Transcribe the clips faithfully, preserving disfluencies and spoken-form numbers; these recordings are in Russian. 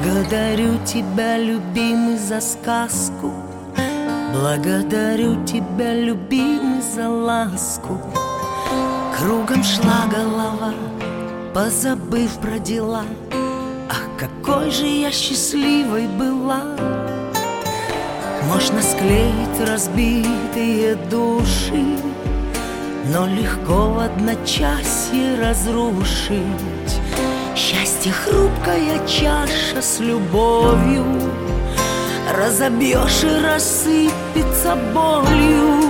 Благодарю тебя, любимый, за сказку. Благодарю тебя, любимый, за ласку. Кругом шла голова, позабыв про дела. Ах, какой же я счастливой была! Можно склеить разбитые души, но легко в одночасье разрушить. Счастье хрупкая чаша с любовью, разобьешь и рассыпется болью.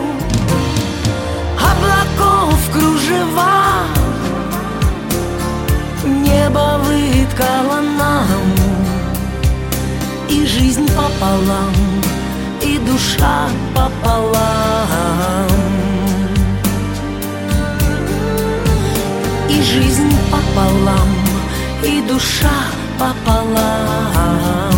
Облаков кружева небо выткало нам, и жизнь пополам, и душа пополам. И жизнь пополам, и душа пополам.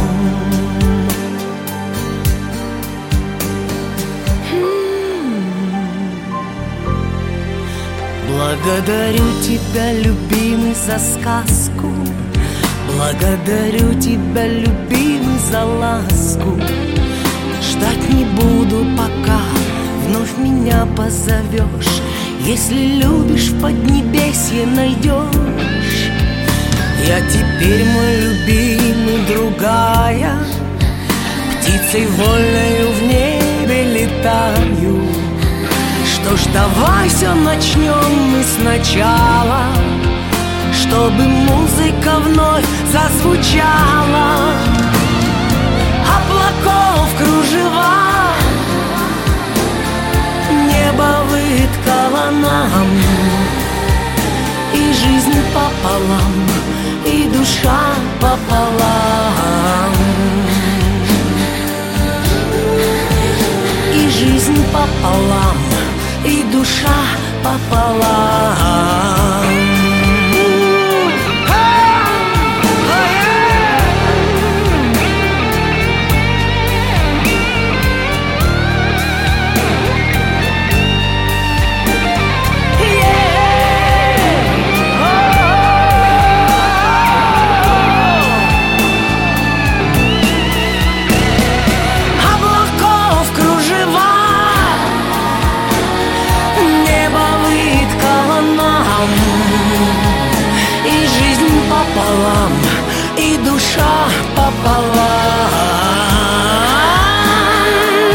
Благодарю тебя, любимый, за сказку. Благодарю тебя, любимый, за ласку. Ждать не буду, пока вновь меня позовешь. Если любишь, в поднебесье найдешь. Я теперь, мой любимый, другая, птицей вольною в небе летаю. Что ж, давай все начнем мы сначала, чтобы музыка вновь зазвучала. Облаков кружева небо выткало нам, и жизнь пополам, и душа пополам. И жизнь пополам, и душа пополам. Пополам, и душа пополам.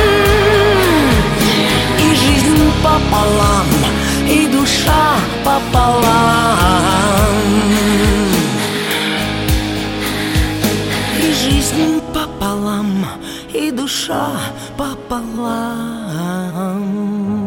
И жизнь пополам, и душа пополам. И жизнь пополам, и душа пополам.